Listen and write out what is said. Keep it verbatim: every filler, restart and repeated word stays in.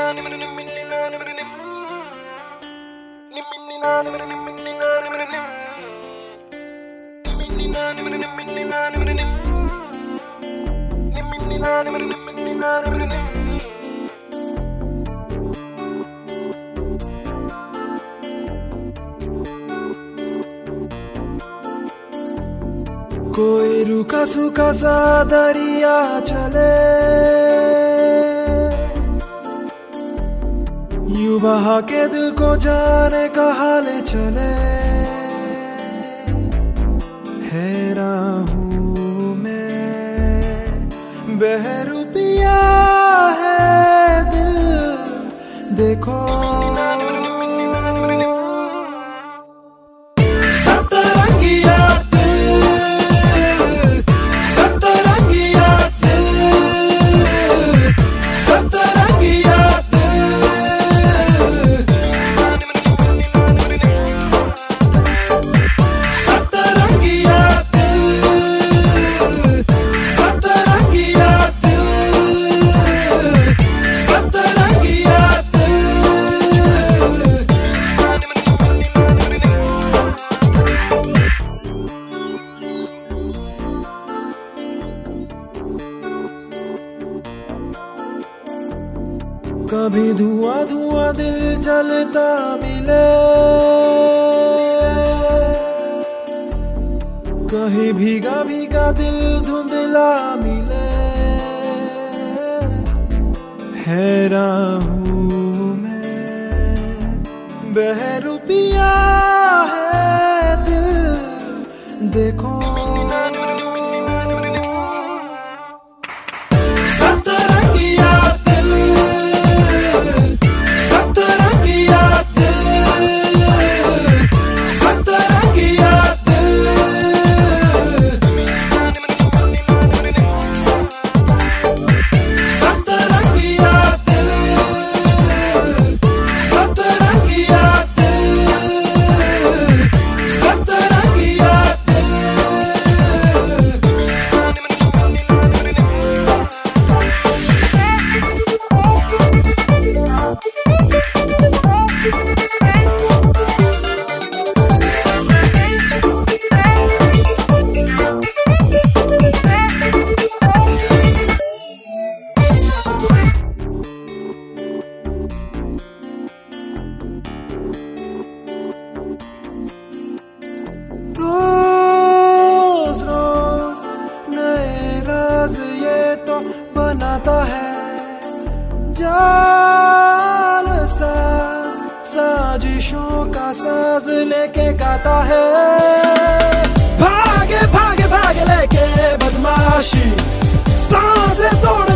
कोई रुका सूखा सा दरिया चले, यूं बहा के दिल को जाने कहाँ ले चले। हैरान हूँ मैं, बहरू पिया है दिल, देखो कभी धुआं धुआं दिल जलता मिले, कहीं भीगा भीगा दिल धुंधला मिले। हैरान हूँ मैं, बहरू पिया है दिल, देखो बनाता है जाल साज, साजिशों का साज लेके गाता है। भागे भागे भागे लेके बदमाशी, सांसें तोड़